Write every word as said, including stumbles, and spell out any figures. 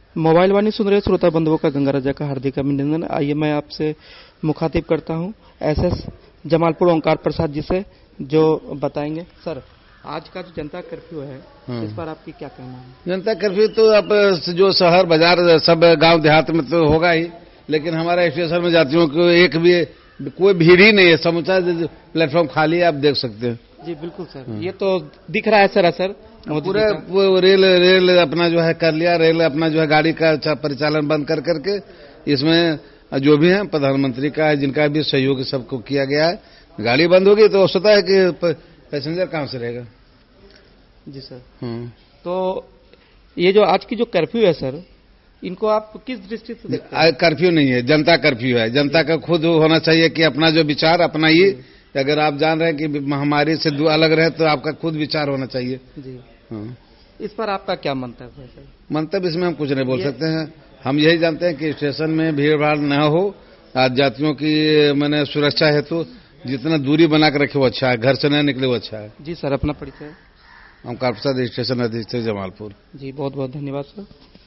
Mobile वाणी सुन रहे श्रोता बंधुओं का गंगा राजा का हार्दिक अभिनंदन। आइए मैं आपसे मुखातिब करता हूं एसएस जमालपुर ओंकार प्रसाद जी से, जो बताएंगे। सर, आज का जो जनता कर्फ्यू है, इस पर आपकी क्या कहना है? जनता कर्फ्यू तो अब जो शहर बाजार सब गांव देहात में तो होगा ही, लेकिन हमारा स्टेशन में यात्रियों को एक भी कोई भीड़ ही नहीं है, समूचा प्लेटफॉर्म खाली है, आप देख सकते हैं। जी बिल्कुल सर, ये तो दिख रहा है सरासर। पूरे रेल रेल अपना जो है कर लिया, रेल अपना जो है गाड़ी का परिचालन बंद कर करके, इसमें जो भी है प्रधानमंत्री का जिनका भी सहयोग सबको किया गया है। गाड़ी बंद होगी तो सोचता है कि पैसेंजर कहां से रहेगा। जी सर। तो ये जो आज की जो कर्फ्यू है सर, इनको आप किस दृष्टि से देखते हैं? कर्फ्यू नहीं है, जनता कर्फ्यू है। जनता का खुद होना चाहिए कि अपना जो विचार अपना ये, अगर आप जान रहे हैं कि महामारी से अलग रहे तो आपका खुद विचार होना चाहिए। जी हाँ। इस पर आपका क्या मंतव्य है सर? मंतव्य इसमें हम कुछ नहीं बोल सकते हैं। हम यही जानते हैं कि स्टेशन में भीड़ भाड़ न हो, आज यात्रियों की मैंने सुरक्षा हेतु जितना दूरी बना कर रखे वो अच्छा है, घर से न निकले वो अच्छा है। जी सर, अपना परिचय? ओंकार प्रसाद, स्टेशन अधीक्षक जमालपुर। जी बहुत बहुत धन्यवाद सर।